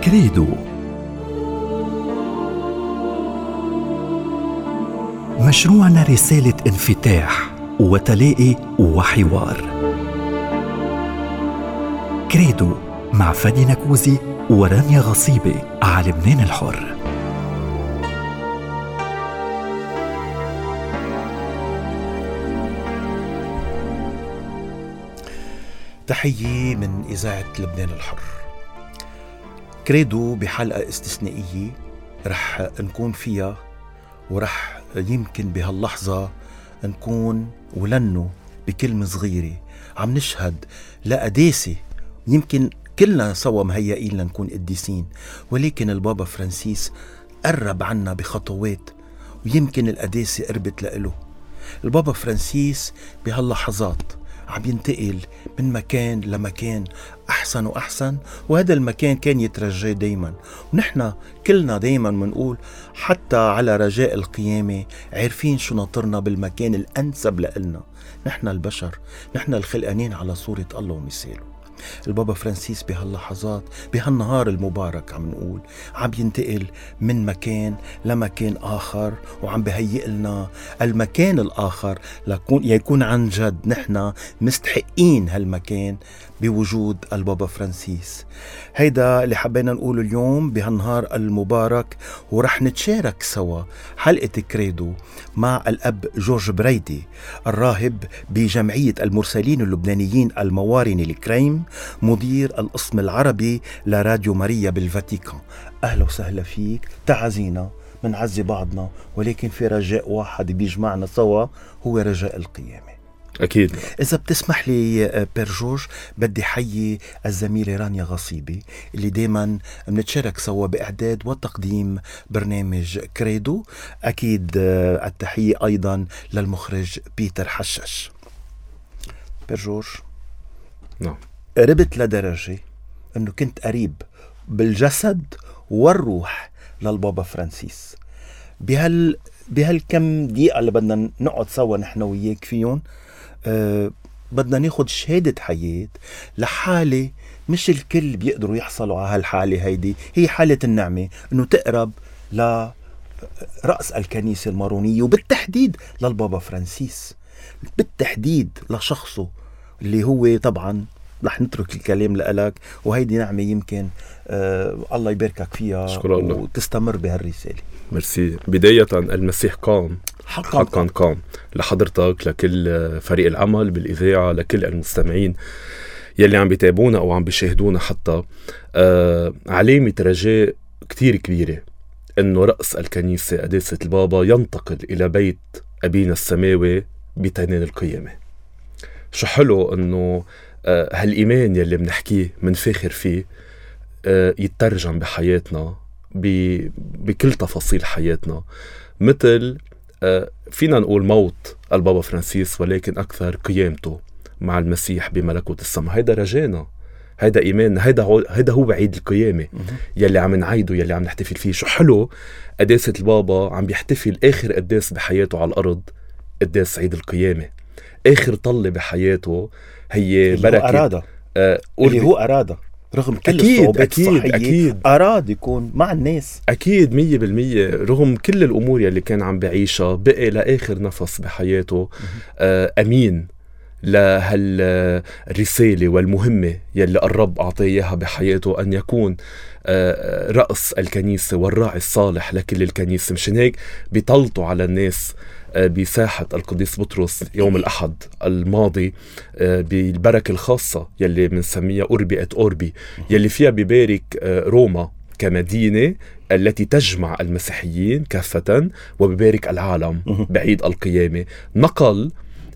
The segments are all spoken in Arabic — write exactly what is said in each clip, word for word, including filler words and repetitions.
كريدو. مشروعنا رسالة انفتاح وتلاقي وحوار. كريدو مع فادي نكوزي ورانيا غصيبة على لبنان الحر. تحية من إذاعة لبنان الحر. كريدو بحلقة استثنائية رح نكون فيها، ورح يمكن بهاللحظة نكون ولنو بكلمة صغيرة عم نشهد لقداسة يمكن كلنا سوا مهيئين لنكون قديسين، ولكن البابا فرانسيس قرب عنا بخطوات ويمكن القداسة قربت لإله. البابا فرانسيس بهاللحظات عم ينتقل من مكان لمكان أحسن وأحسن، وهذا المكان كان يترجاه دايما، ونحن كلنا دايما منقول حتى على رجاء القيامة عارفين شو ناطرنا بالمكان الأنسب لإلنا. نحن البشر، نحن الخلقانين على صورة الله ومثاله. البابا فرانسيس بهاللحظات بهالنهار المبارك عم نقول عم ينتقل من مكان لمكان آخر، وعم بهيئ لنا المكان الآخر لكون يكون عن جد نحن مستحقين هالمكان بوجود البابا فرانسيس. هيدا اللي حبينا نقوله اليوم بهالنهار المبارك، ورح نتشارك سوا حلقة كريدو مع الأب جورج بريدي، الراهب بجمعية المرسلين اللبنانيين الموارن الكريم، مدير القسم العربي لراديو ماريا بالفاتيكان. أهلا وسهلا فيك. تعزينا منعزي بعضنا، ولكن في رجاء واحد بيجمعنا سوا، هو رجاء القيامة. أكيد. إذا بتسمح لي بير جورج، بدي حيي الزميلة رانيا غصيبة اللي دايما بنتشارك سوا بإعداد وتقديم برنامج كريدو. أكيد التحية أيضا للمخرج بيتر حشش. بير جورج، نعم، قربت لدرجة أنه كنت قريب بالجسد والروح للبابا فرانسيس. بهال بهالكم دقيقة اللي بدنا نقعد سوا نحن وياك فيهم، أه بدنا ناخد شهادة حياة لحالة مش الكل بيقدروا يحصلوا على هالحالة. هيدي هي حالة النعمة، أنه تقرب لرأس الكنيسة المارونية، وبالتحديد للبابا فرانسيس، بالتحديد لشخصه اللي هو طبعا رح نترك الكلام لألك، وهيدي نعمة يمكن آه الله يباركك فيها وتستمر بهالرسالة. مرسي. بداية المسيح قام، حقا, حقا قام. لحضرتك، لكل فريق العمل بالإذاعة، لكل المستمعين يلي عم بيتابعونا أو عم بيشاهدونا حتى، آه علامة رجاء كتير كبيرة إنه رأس الكنيسة قداسة البابا ينتقل إلى بيت أبينا السماوي بتنين القيامة. شو حلو إنه آه هالإيمان يلي بنحكيه منفاخر فيه آه يترجم بحياتنا بكل تفاصيل حياتنا، مثل آه فينا نقول موت البابا فرانسيس، ولكن أكثر قيامته مع المسيح بملكوت السماء. هيدا رجانا، هيدا إيماننا، هيدا هو, هيدا هو عيد القيامة يلي عم نعيده، يلي عم نحتفل فيه. شو حلو قداسة البابا عم بيحتفل آخر قداس بحياته على الأرض، قداس عيد القيامة. آخر طلة بحياته هي بركة أرادة آه اللي هو أرادة رغم كل الصعوبات الصحية، أكيد أراد يكون مع الناس. أكيد مية بالمية. رغم كل الأمور يلي كان عم بعيشها، بقي لآخر نفس بحياته آه أمين لهالرسالة والمهمة يلي الرب أعطيها بحياته، أن يكون آه رأس الكنيسة والراعي الصالح لكل الكنيسة. مشان هيك بيطلطوا على الناس بساحة القديس بطرس يوم الأحد الماضي بالبركة الخاصة يلي منسميها أوربي أت أوربي، يلي فيها ببارك روما كمدينة التي تجمع المسيحيين كافة، وببارك العالم بعيد القيامة. نقل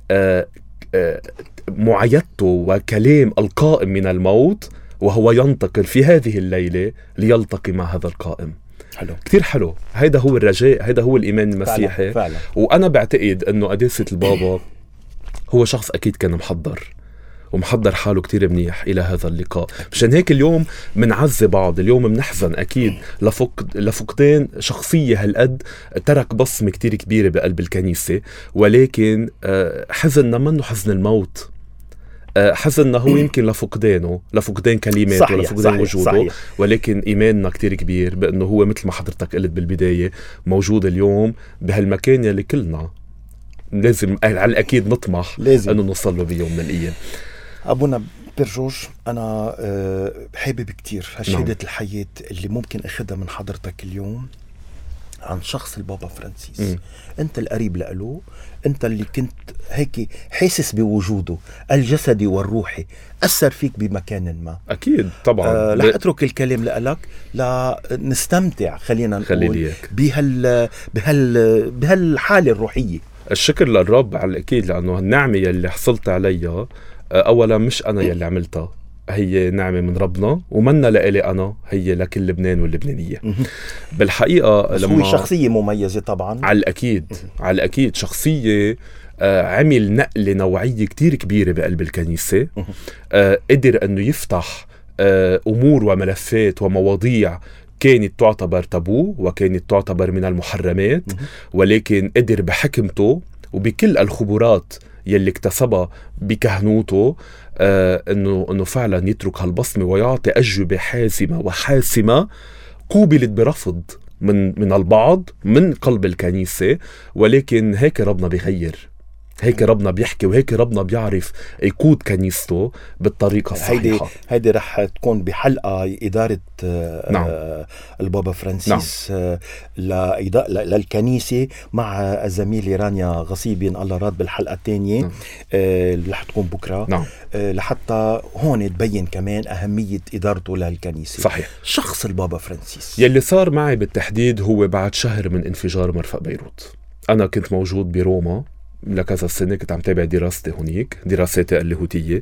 معايدته وكلام القائم من الموت، وهو ينتقل في هذه الليلة ليلتقي مع هذا القائم. حلو. كتير حلو. هيدا هو الرجاء، هيدا هو الإيمان المسيحي. فعلا. فعلا. وأنا بعتقد أنه قداسة البابا هو شخص أكيد كان محضر ومحضر حاله كتير منيح إلى هذا اللقاء. مشان هيك اليوم منعزي بعض، اليوم منحزن أكيد لفقد لفقدان شخصية هالقد ترك بصمة كتير كبيرة بقلب الكنيسة، ولكن حزننا منه حزن الموت، حزننا هو يمكن لفقدانه، لفقدان كلمات صحيح ولفقدان صحيح وجوده صحيح. ولكن إيماننا كتير كبير بأنه هو مثل ما حضرتك قلت بالبداية موجود اليوم بهالمكان يلي كلنا لازم على الأكيد نطمح لازم أنه نوصل له بيوم من الأيام. أبونا بيرجورج، أنا حابب كتير هالشهادة نعم. الحياة اللي ممكن أخذها من حضرتك اليوم عن شخص البابا فرانسيس. م. أنت القريب لأله، أنت اللي كنت هيك حاسس بوجوده الجسدي والروحي، أثر فيك بمكان ما. أكيد طبعا. آه رح أترك الكلام لألك لنستمتع، خلينا نقول بهال بهال بهالحالة الروحية. الشكر للرب على الأكيد، لأنه النعمة يلي حصلت عليها أولا مش أنا يلي عملتها، هي نعمة من ربنا ومنا لإلي أنا، هي لكل لبنان واللبنانية. بالحقيقة لما هو شخصية مميزة طبعا على الأكيد على الأكيد شخصية آه عمل نقلة نوعية كتير كبيرة بقلب الكنيسة. آه قدر أنه يفتح آه أمور وملفات ومواضيع كانت تعتبر تابو وكانت تعتبر من المحرمات، ولكن قدر بحكمته وبكل الخبرات يلي اكتسبها بكهنوته آه انه انه فعلا يترك هالبصمه ويعطي اجوبه حاسمه وحاسمه قوبلت برفض من من البعض من قلب الكنيسه. ولكن هيك ربنا بيغير، هيك ربنا بيحكي، وهيك ربنا بيعرف يقود كنيسته بالطريقة الصحيحة. هيدي, هيدي رح تكون بحلقة إدارة نعم. البابا فرانسيس نعم. للكنيسة مع زميلي رانيا غصيبي الله راد بالحلقة الثانية نعم. اللي رح تكون بكرة نعم. لحتى هون تبين كمان أهمية إدارته للكنيسة. صحيح. شخص البابا فرانسيس يلي صار معي بالتحديد هو بعد شهر من انفجار مرفأ بيروت. أنا كنت موجود بروما لكذا سنة، كنت عم تابع دراستي هناك، دراساتي اللاهوتية،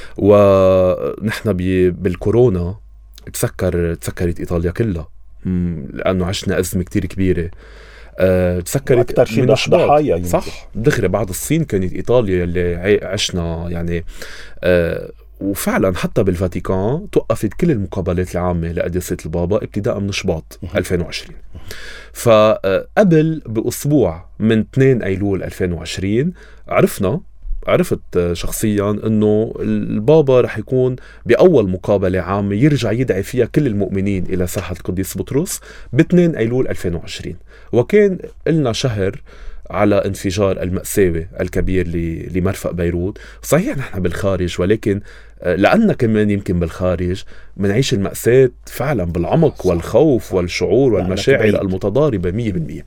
ونحن بالكورونا تسكر تسكرت إيطاليا كلها لأنه عشنا أزمة كتير كبيرة. أه تسكرت أكتر شيء ضحايا صح دغري بعد الصين كانت إيطاليا اللي عشنا يعني. أه وفعلا حتى بالفاتيكان توقفت كل المقابلات العامة لقداسة البابا ابتداء من شباط ألفين وعشرين. فقبل بأسبوع من اثنين أيلول ألفين وعشرين عرفنا عرفت شخصيا انه البابا رح يكون بأول مقابلة عامة يرجع يدعي فيها كل المؤمنين إلى ساحة القديس بطرس ب اثنين أيلول ألفين وعشرين. وكان لنا شهر على انفجار المأساوي الكبير لمرفأ بيروت. صحيح نحن بالخارج، ولكن لأننا كمان يمكن بالخارج منعيش المأساة فعلا بالعمق والخوف والشعور والمشاعر المتضاربة مية بالمية.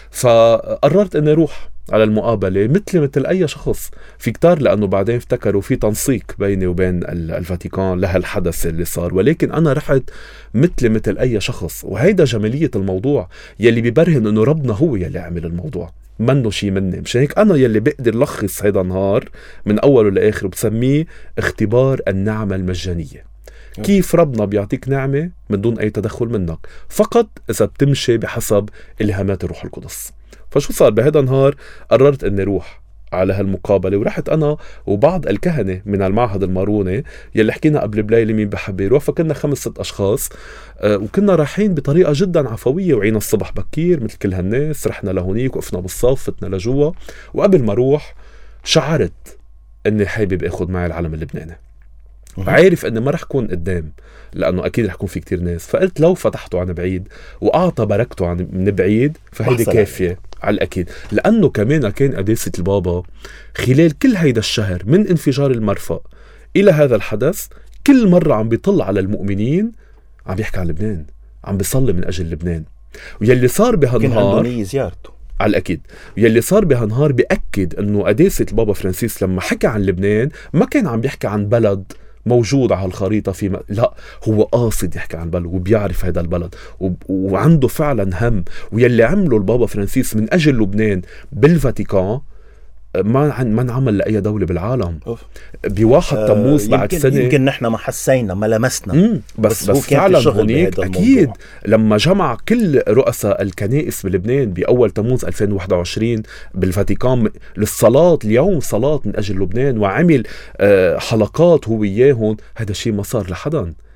فقررت أن أروح على المقابلة مثل مثل أي شخص في كتار، لأنه بعدين افتكروا في تنسيق بيني وبين الفاتيكان لهالحدث اللي صار، ولكن أنا رحت مثل مثل أي شخص. وهيدا جمالية الموضوع يلي بيبرهن أنه ربنا هو يلي عمل الموضوع، منه شي مني. مش هيك أنا يلي بقدر لخص هيدا النهار من أوله لآخر وبسميه اختبار النعمة المجانية. كيف ربنا بيعطيك نعمة من دون أي تدخل منك، فقط إذا بتمشي بحسب إلهامات الروح القدس. فشو صار بهذا النهار؟ قررت أني روح على هالمقابلة، ورحت أنا وبعض الكهنة من المعهد الماروني يلي حكينا قبل بلايلة مين بحب يروح. فكنا خمس ست أشخاص أه وكنا رايحين بطريقة جدا عفوية، وعينا الصبح بكير مثل كل هالناس، رحنا لهونيك وقفنا بالصف فتنا لجوا. وقبل ما روح شعرت أني حابب أخذ معي العلم اللبناني، عارف أني ما رح كون قدام لأنه أكيد رح يكون في كتير ناس. فقلت لو فتحته عن بعيد وأعطى بركته عن من بعيد فهيدي كافية على الأكيد. لأنه كمان كان قداسة البابا خلال كل هيدا الشهر من انفجار المرفأ إلى هذا الحدث كل مرة عم بيطلع على المؤمنين، عم بيحكي عن لبنان، عم بيصلي من أجل لبنان. ويلي صار بهالنهار زيارته على الأكيد، ويلي صار بهالنهار بيأكد أنه قداسة البابا فرانسيس لما حكى عن لبنان ما كان عم بيحكي عن بلد موجود على الخريطة في م... لا، هو قاصد يحكي عن بلد وبيعرف هذا البلد و... وعنده فعلا هم. ويلي عمله البابا فرانسيس من أجل لبنان بالفاتيكان ما عن ما انعمل لأي دولة بالعالم. بواحد آه تموز بعد يمكن سنة يمكن نحن ما حسينا ما لمسنا بس بس, بس فعلا هونيك أكيد لما جمع كل رؤساء الكنائس بلبنان بأول تموز ألفين وواحد وعشرين بالفاتيكان للصلاة اليوم صلاة من أجل لبنان، وعمل آه حلقات هو وياهم. هذا الشيء ما صار لحدا.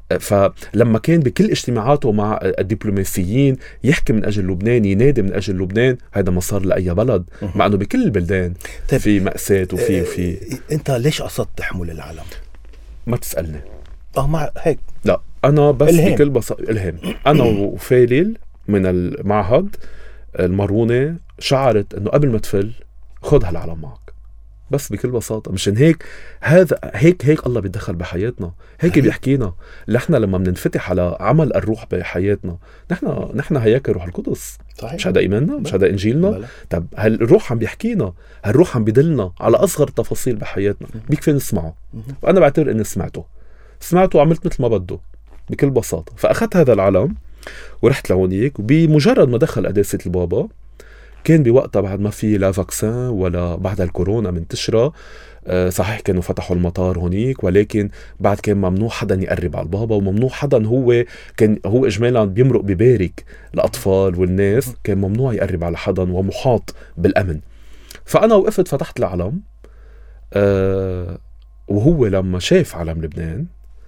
فلما كان بكل اجتماعاته مع الدبلوماسيين يحكي من أجل لبنان، ينادي من أجل لبنان، هذا ما صار لأي بلد، مع أنه بكل البلدان في مأساة وفي وفي أنت ليش قصدت تحمل العلم؟ ما تسألني. اه مع هيك لا أنا بس الهام. بكل بساطة الهام. أنا وفاليل من المعهد المارونة شعرت أنه قبل ما تفل خد هالعلم معك، بس بكل بساطة. مشان هيك هذا هيك هيك الله بيتدخل بحياتنا، هيك بيحكينا. نحن لما بننفتح على عمل الروح بحياتنا، نحن نحن هياك روح القدس. صحيح. مش هذا إيماننا؟ مش هذا إنجيلنا؟ بلا. طب هالروح عم بيحكينا، هالروح عم بيدلنا على أصغر تفاصيل بحياتنا، بيكفي نسمعه. وأنا بعتبر إني سمعته سمعته وعملت مثل ما بده بكل بساطة. فأخذت هذا العلم ورحت لهونيك، وبمجرد ما دخل قداسة البابا، كان بوقتها بعد ما في لا فاكسين ولا بعد الكورونا منتشرة. أه صحيح كانوا فتحوا المطار هونيك، ولكن بعد كان ممنوع حدا يقرب على البابا، وممنوع حدا هو كان هو إجمالا بيمرق ببارك الأطفال والناس، كان ممنوع يقرب على حدا ومحاط بالأمن. فأنا وقفت فتحت العلم، أه وهو لما شاف علم لبنان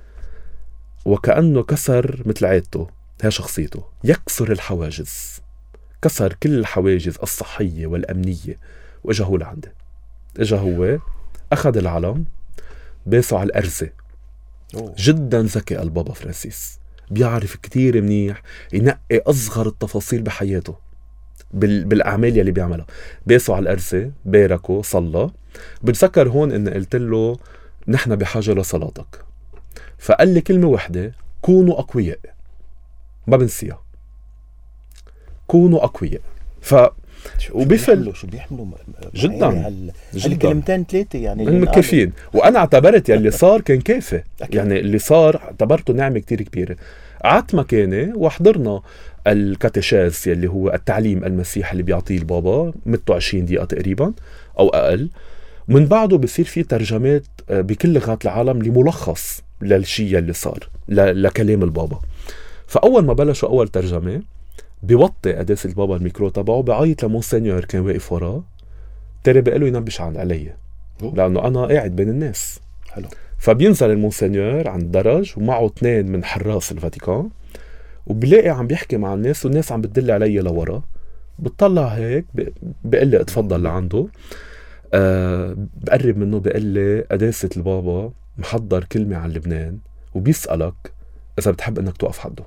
وكأنه كسر مثل عادته، هي شخصيته، يكسر الحواجز، كسر كل الحواجز الصحية والأمنية، وإجا هو لعندي. إجا هو أخذ العلم باسه على الأرزة. أوه. جدا ذكي البابا فرانسيس، بيعرف كتير منيح ينقي أصغر التفاصيل بحياته بالأعمال يلي بيعملها. باسه على الأرزة، باركه، صلى. بتذكر هون إن قلت له نحن بحاجة لصلاتك، فقال لي كلمة واحدة: كونوا أقوياء. ما بنسيها، كونوا أقوياء. ف وبفل شو بيحملوا جدا هال... هالكلمتين ثلاثة يعني من كافيين. وأنا اعتبرت يلي صار كان كافي. يعني اللي صار اعتبرته نعمة كتير كبيرة. قعدت مكاني وحضرنا الكاتيشيز يلي هو التعليم المسيحي اللي بيعطيه البابا، مدته عشرين دقيقة تقريبا أو أقل. من بعده بصير في ترجمات بكل لغات العالم لملخص للشيء اللي صار ل... لكلام البابا. فأول ما بلشوا أول ترجمة، بيوطي قداسة البابا الميكرو تبعه، بعيط لمونسينيور كان واقف وراه، ترى بقاله ينبش عن علي لأنه أنا قاعد بين الناس. حلو. فبينزل المونسينيور عند الدرج ومعه اثنين من حراس الفاتيكان، وبلاقي عم بيحكي مع الناس والناس عم بتدل علي لورا. بتطلع هيك بقول لي اتفضل لعنده. أه بقرب منه بقول لي قداسة البابا محضر كلمة عن لبنان وبيسألك إذا بتحب إنك توقف حده.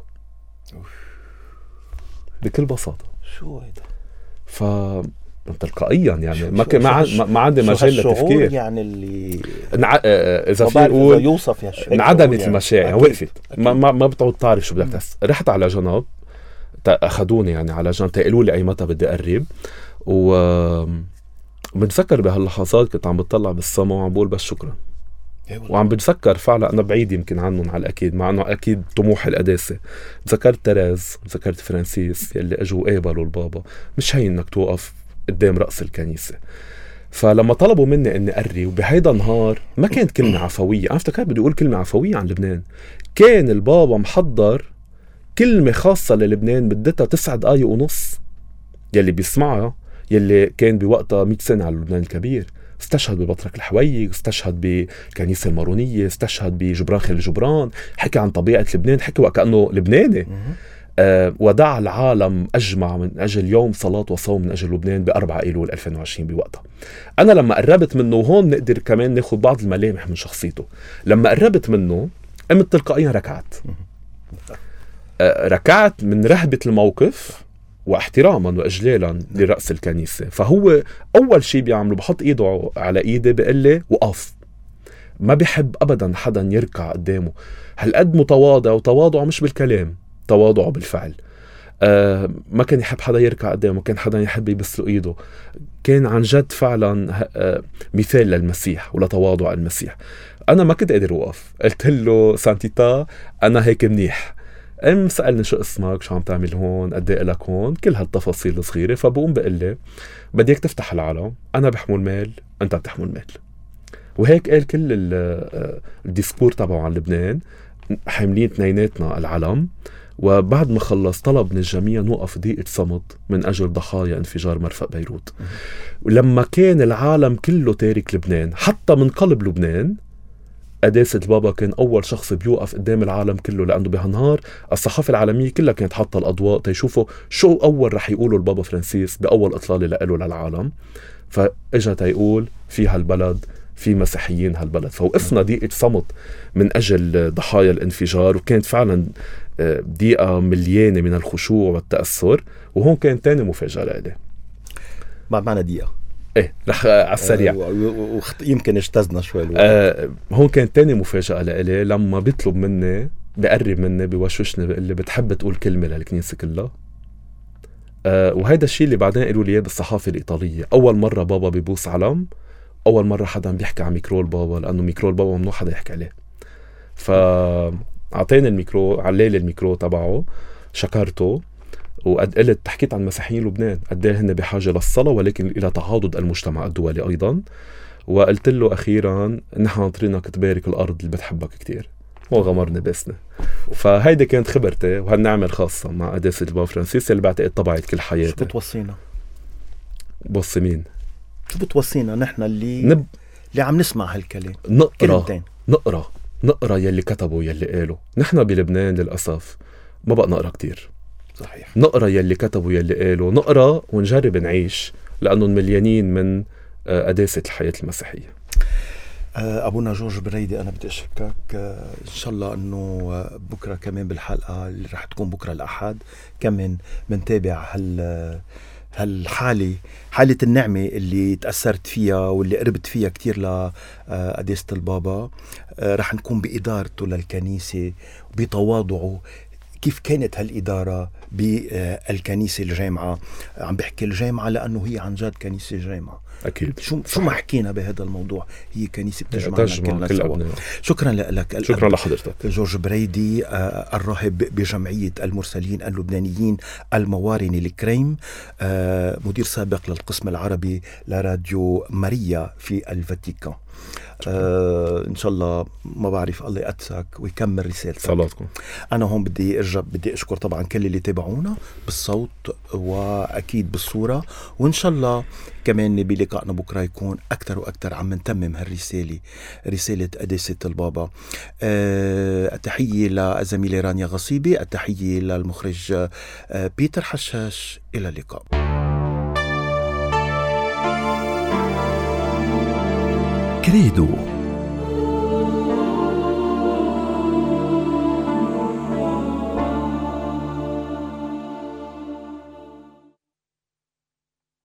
بكل بساطة. شو هيدا؟ ف تلقائيا يعني ما ك... ما, ما عندي مجال للتفكير يعني اللي نع... اذا في نقول يوصف انعدمت يعني. المشاعر وقفت. ما ما, ما بتعود تعرف شو بدك تحس. رحت على جنب، اخذوني يعني على جنب، تقولوا لي اي متى بدي اقرب. و بتذكر بهاللحظات كنت عم بتطلع بالسما وعم بقول بس شكرا. وعم بتذكر فعلا انا بعيد يمكن عنهم على الاكيد، مع انه اكيد طموح القداسه. تذكرت تريز، تذكرت فرانسيس يلي اجوا قابلوا البابا. مش هين انك توقف قدام رأس الكنيسة. فلما طلبوا مني اني قري، وبهيدا النهار ما كانت كلمة عفوية، انا افتكرت بدي اقول كلمة عفوية عن لبنان. كان البابا محضر كلمة خاصة للبنان بدتها تسعة دقايق ونص. يلي بيسمعها، يلي كان بوقتها مئة سنة على لبنان الكبير، استشهد ببطرك الحويج، استشهد بالكنيسة المارونية، استشهد بجبران خليل جبران، حكى عن طبيعة لبنان، حكى وكأنه لبناني. أه ودع العالم أجمع من أجل يوم صلاة وصوم من أجل لبنان بأربعة أيلول ألفين وعشرين بوقتها. أنا لما قربت منه، وهون نقدر كمان ناخد بعض الملامح من شخصيته، لما قربت منه قمت تلقائيا ركعت. أه ركعت من رهبة الموقف واحتراما وإجلالا لرأس الكنيسة. فهو أول شيء بيعمله بحط إيده على إيدي بيقول لي وقف. ما بيحب أبدا حدا يركع قدامه. هالقد متواضع، وتواضعه مش بالكلام، تواضعه بالفعل. آه ما كان يحب حدا يركع قدامه، كان حدا يحب يبس له ايده. كان عن جد فعلا آه مثال للمسيح ولتواضع المسيح. انا ما كنت قادر اوقف، قلت له سانتيتا انا هيك منيح. ام سألني شو اسمك، شو عم تعمل هون، قد ايه لك هون، كل هالتفاصيل الصغيره. فبقوم بقول لي بديك تفتح العالم، انا بحمل مال، انت بتحمل مال. وهيك قال كل الديسكور تبعه عن لبنان، حاملين اثنيناتنا العلم. وبعد ما خلص طلب من الجميع نوقف دقيقة صمت من أجل ضحايا انفجار مرفأ بيروت. ولما كان العالم كله تارك لبنان، حتى من قلب لبنان قداسة البابا كان أول شخص بيوقف قدام العالم كله، لأنه بهالنهار الصحافة العالمية كلها كانت حاطة الأضواء تيشوفوا شو أول رح يقولوا البابا فرانسيس بأول إطلالة لإله للعالم. فإجا تيقول في هالبلد في مسيحيين هالبلد، فوقفنا دقيقة صمت من أجل ضحايا الانفجار، وكانت فعلا دقيقة مليانة من الخشوع والتأثر. وهون كان تاني مفاجأة لإلي بعد معنا دقيقة ايه رح على السريع آه يمكن اجتزنا شوي آه هون كان تاني مفاجأة لإلي لما بيطلب مني، بقرب مني، بيوشوشني، بيقول لي بتحب تقول كلمة للكنيسة كلها. آه وهيدا الشيء اللي بعدين قالوا لي بالصحافة الإيطالية، أول مرة بابا بيبوس علم، أول مرة حدا بيحكي عن ميكرو البابا، لأنه ميكرو البابا ممنوع حدا يحكي عليه. فأعطيني الميكرو، عليلي الميكرو تبعه، شكرته وقد قلت حكيت عن مسيحيين لبنان قد ايه هن بحاجه للصلاه ولكن الى تعاضد المجتمع الدولي ايضا. وقلت له اخيرا نحن ناطرينك تبارك الارض اللي بتحبك كتير. هو غمرني باسمه. فهيدي كانت خبرتي وهالنعمه الخاصه مع قداسه البابا فرانسيس اللي بعتقد طبعت كل حياتي. شو بتوصينا؟ بوصي مين؟ شو بتوصينا نحن اللي نب... اللي عم نسمع هالكلام؟ نقرا كلمتين. نقرا نقرا يلي كتبوا يلي قالوا. نحن بلبنان للاسف ما بقى نقرا كتير. صحيح. نقرا يلي كتبوا يلي قالوا، نقرا ونجرب نعيش، لأنه مليانين من قداسة الحياة المسيحية. أبونا جورج بريدي، أنا بدي أشكرك إن شاء الله أنه بكرة كمان بالحلقة اللي رح تكون بكرة الأحد كمان منتابع هال هالحالة، حالة النعمة اللي تأثرت فيها واللي قربت فيها كتير لقداسة البابا. رح نكون بإدارته للكنيسة وبتواضعه، كيف كانت هالإدارة بالكنيسة الجامعة. عم بحكي الجامعة لأنه هي عن جد كنيسة جامعة أكيد. شو شو ما حكينا بهذا الموضوع، هي كنيسة بتجمعنا كلنا كل سوا. شكرا لك. شكرا لحضرتك جورج بريدي، الراهب بجمعية المرسلين اللبنانيين الموارنة الكريم، مدير سابق للقسم العربي لراديو ماريا في الفاتيكان. آه إن شاء الله ما بعرف الله يقدسك ويكمل رسالتك. صلاتكم. أنا هون بدي أرجع بدي أشكر طبعا كل اللي تابعونا بالصوت وأكيد بالصورة، وإن شاء الله كمان بلقائنا بكرة يكون أكتر وأكتر عم نتمم هالرسالة، رسالة قداسة البابا. آه التحية لزميلي رانيا غصيبي، التحية للمخرج آه بيتر حشاش. إلى اللقاء. كريدو